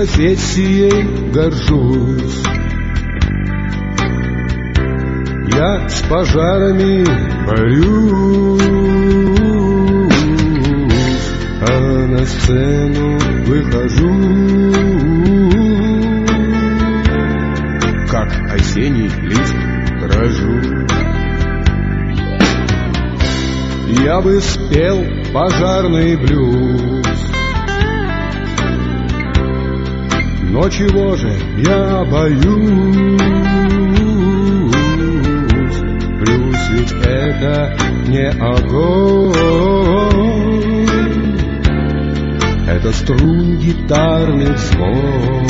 профессией горжусь. Я с пожарами борюсь, а на сцену выхожу, как осенний лист дрожу. Я бы спел пожарный блюз, но чего же я боюсь? Блюз ведь это не огонь, это струн гитарных звон.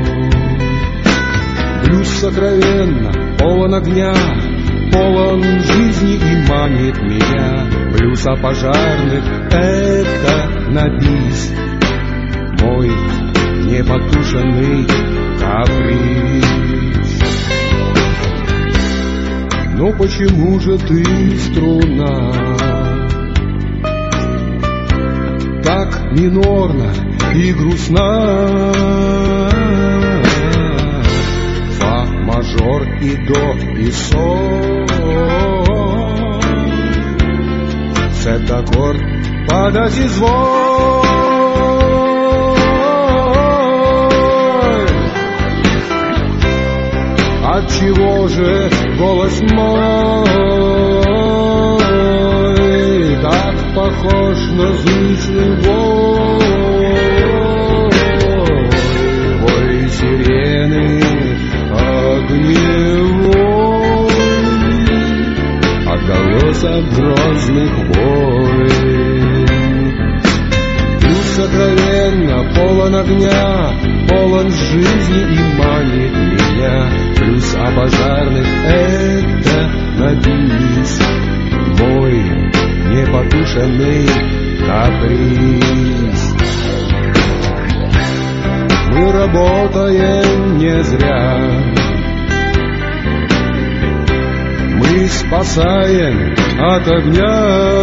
Блюз сокровенно полон огня, полон жизни и манит меня. Блюз о пожарных — это на бис, мой непотушенный каприз. Но почему же ты, струна, так минорна и грустна? Фа, мажор и до, и соль, септ-аккорд, падать изволь. Отчего же голос мой так похож на зычный вой? Вой сирены огневой, отголос от грозных войн. Блюз сокровенно полон огня, полон жизни и манит меня. Блюз о пожарных — это на бис, мой непотушенный каприз. Мы работаем не зря, мы спасаем от огня,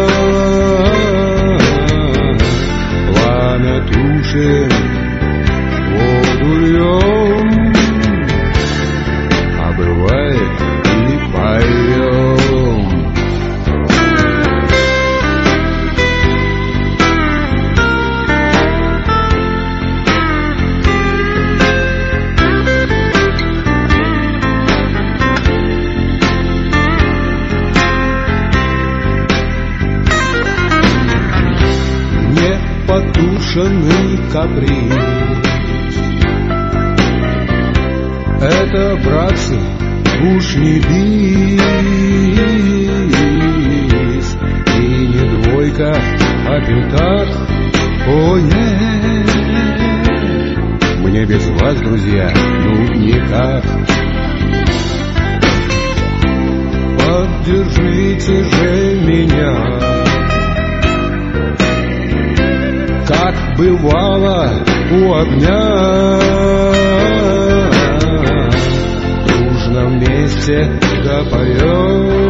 пламя тушим, воду льем, а бывает и поем. Непотушенный каприз — это, братцы, уж не бис и не двойка, а пятак. О, нет, мне без вас, друзья, ну никак. Поддержите же меня, как бывало у огня, дружно вместе допоем.